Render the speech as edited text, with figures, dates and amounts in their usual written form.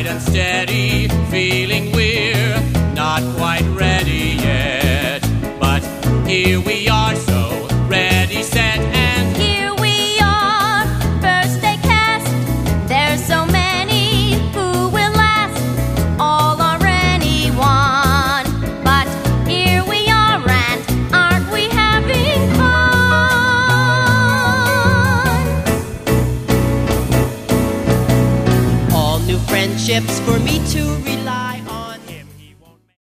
and steady, feeling we're not quite ready yet. But here we are, so ready, set, and here we are, first day cast. There's so many who will last, all or anyone. But here we are, and aren't we having fun? All new friendships for me too.